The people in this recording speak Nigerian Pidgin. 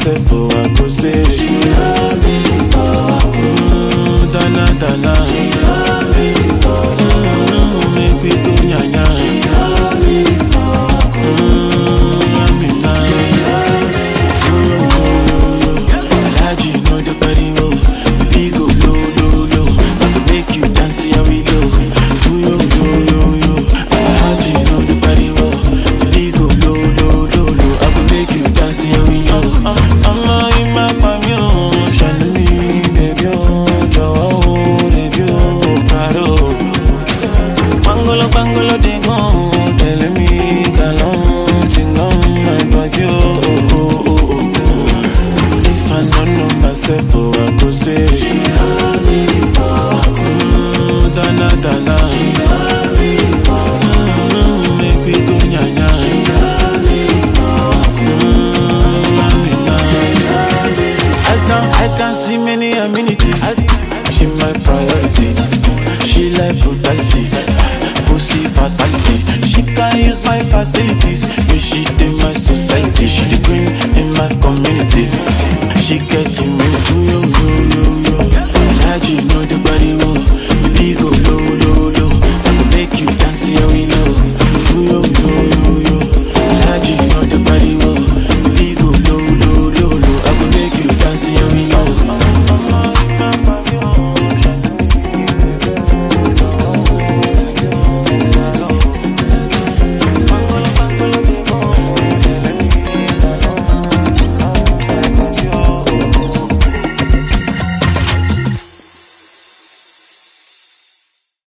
myself, oh, I go say. She love me for Dana, Dana. She love me for make we go nyanya. She love me for Amina. She love me Alaji know the body go. Baby go low, low, low. I could make you dance here we go. Yo. Alaji know the body go. Baby go low, low, low, low. I could make you dance here we go. I'm in my pamio. Shanui, baby, Bangolo, they go. Tell me, galon, sing on my body. If I don't know myself, oh, I go say. She love me for Dana, Dana. She love me for Make we go nyanya. She love me for Amina. I can see many amenities. She my priority. She like brutality. Pussy fatality. She can use my facilities. But she in my society. She the queen in my community. She get immunity.